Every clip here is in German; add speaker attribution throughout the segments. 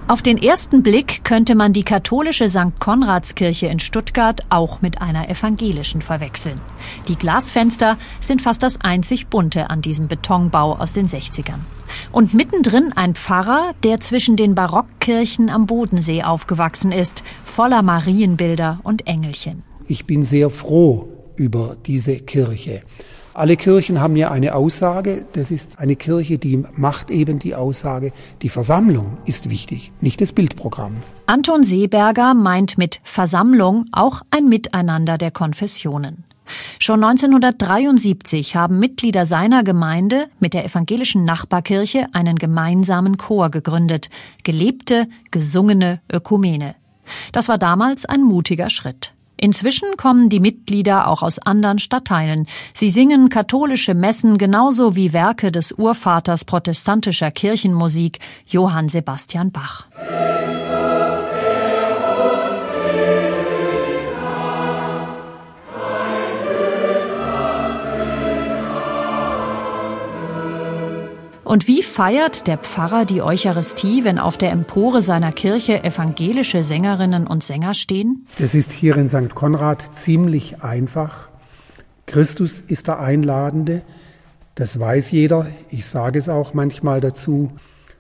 Speaker 1: Auf den ersten Blick könnte man die katholische St. Konradskirche in Stuttgart auch mit einer evangelischen verwechseln. Die Glasfenster sind fast das einzig Bunte an diesem Betonbau aus den 60ern. Und mittendrin ein Pfarrer, der zwischen den Barockkirchen am Bodensee aufgewachsen ist, voller Marienbilder und Engelchen.
Speaker 2: Ich bin sehr froh über diese Kirche. Alle Kirchen haben ja eine Aussage. Das ist eine Kirche, die macht eben die Aussage, die Versammlung ist wichtig, nicht das Bildprogramm.
Speaker 1: Anton Seeberger meint mit Versammlung auch ein Miteinander der Konfessionen. Schon 1973 haben Mitglieder seiner Gemeinde mit der evangelischen Nachbarkirche einen gemeinsamen Chor gegründet. Gelebte, gesungene Ökumene. Das war damals ein mutiger Schritt. Inzwischen kommen die Mitglieder auch aus anderen Stadtteilen. Sie singen katholische Messen genauso wie Werke des Urvaters protestantischer Kirchenmusik, Johann Sebastian Bach. Und wie feiert der Pfarrer die Eucharistie, wenn auf der Empore seiner Kirche evangelische Sängerinnen und Sänger stehen?
Speaker 2: Das ist hier in St. Konrad ziemlich einfach. Christus ist der Einladende, das weiß jeder, ich sage es auch manchmal dazu.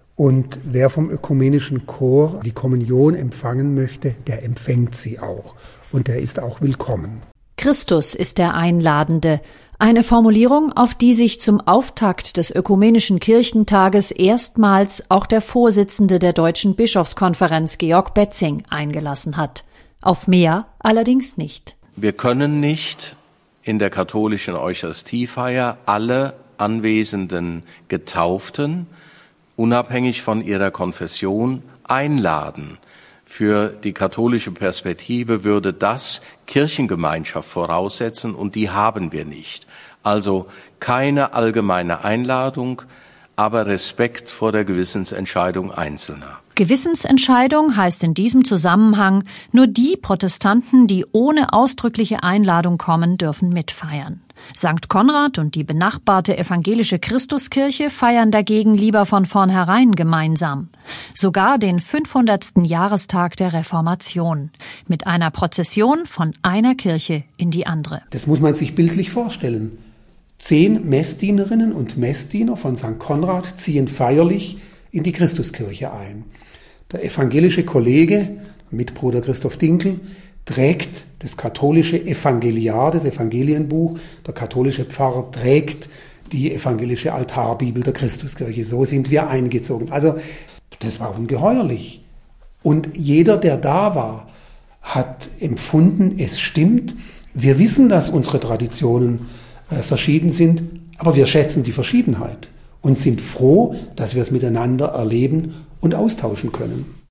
Speaker 2: Und wer vom ökumenischen Chor die Kommunion empfangen möchte, der empfängt sie auch. Und der ist auch willkommen.
Speaker 1: Christus ist der Einladende. Eine Formulierung, auf die sich zum Auftakt des Ökumenischen Kirchentages erstmals auch der Vorsitzende der Deutschen Bischofskonferenz, Georg Betzing, eingelassen hat. Auf mehr allerdings nicht.
Speaker 3: Wir können nicht in der katholischen Eucharistiefeier alle anwesenden Getauften, unabhängig von ihrer Konfession, einladen. Für die katholische Perspektive würde das Kirchengemeinschaft voraussetzen und die haben wir nicht. Also keine allgemeine Einladung, aber Respekt vor der Gewissensentscheidung Einzelner.
Speaker 1: Gewissensentscheidung heißt in diesem Zusammenhang, nur die Protestanten, die ohne ausdrückliche Einladung kommen, dürfen mitfeiern. St. Konrad und die benachbarte evangelische Christuskirche feiern dagegen lieber von vornherein gemeinsam. Sogar den 500. Jahrestag der Reformation. Mit einer Prozession von einer Kirche in die andere.
Speaker 2: Das muss man sich bildlich vorstellen. 10 Messdienerinnen und Messdiener von St. Konrad ziehen feierlich in die Christuskirche ein. Der evangelische Kollege, Mitbruder Christoph Dinkel, trägt das katholische Evangeliar, das Evangelienbuch. Der katholische Pfarrer trägt die evangelische Altarbibel der Christuskirche. So sind wir eingezogen. Also das war ungeheuerlich. Und jeder, der da war, hat empfunden, es stimmt. Wir wissen, dass unsere Traditionen verschieden sind, aber wir schätzen die Verschiedenheit und sind froh, dass wir es miteinander erleben und austauschen können.